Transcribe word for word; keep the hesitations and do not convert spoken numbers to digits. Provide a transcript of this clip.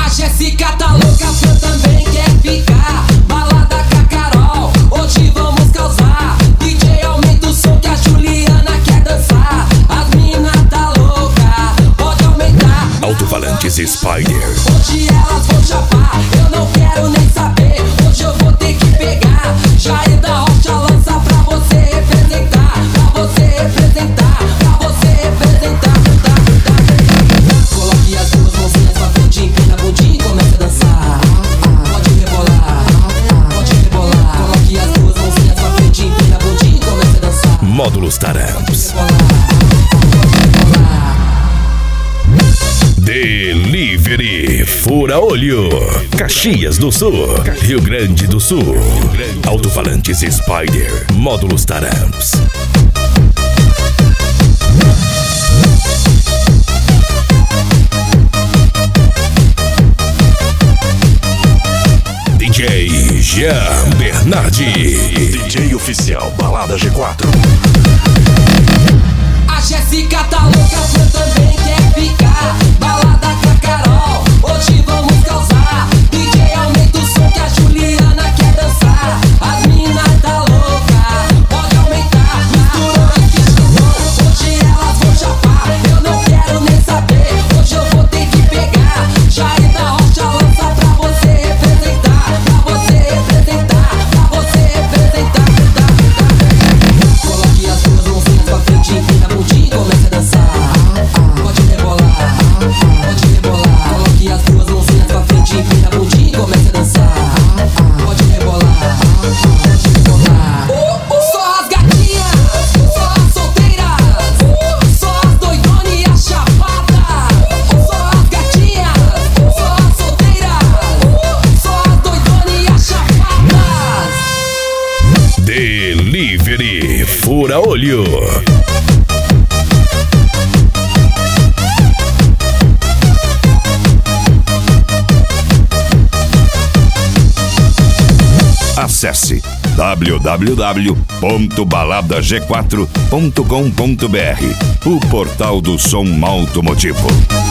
A Jéssica tá louca, Fran também quer ficar. Balada com a Carol, hoje vamos causar. D J aumenta o som que a Juliana quer dançar. As mina tá louca, pode aumentar. Alto-falantes Spider. Hoje elas vão chapar, eu não quero nem saber. Hoje eu vou ter que pegar. Jair da Rocha lança pra você representar. Pra você representar, pra você representar. Tá, tá, tá. Coloque as duas mãozinhas pra frente, empina a bundinha e comece a dançar. Pode rebolar, pode rebolar. Coloque as duas mãozinhas pra frente, empina a bundinha e comece a dançar. Módulos Taramps. Delivery Fura Olho, Caxias do Sul, Rio Grande do Sul. Alto-falantes Spider, Módulos Taramps. D J Jean Bernardi, D J oficial Balada G quatro. A Jéssica tá louca, Fran também quer ficar. Balada com a Carol, hoje vamos causar. D J aumenta o som que a Juliana quer dançar. As mina tá louca, pode aumentar. Misturou e questionou, hoje elas vão chapar. Eu não quero nem saber, hoje eu vou ter que pegar. Jair da Rocha lança pra você representar. Pra você representar, pra você representar. Tá, tá. Coloque as duas mãozinhas pra frente, empina a bundinha e comece a dançar. Pode rebolar, pode rebolar. Coloque as duas mãozinhas pra frente, empina a bundinha e comece a dançar. Pode rebolar, pode rebolar. Uh, uh, só as gatinhas, só as solteiras, uh, só as doidonas e as chapadas. Uh, só as gatinhas, só as solteiras, uh, só as doidonas e as chapadas. Delivery Fura Olho. Acesse w w w ponto balada g quatro ponto com ponto b r, o portal do som automotivo.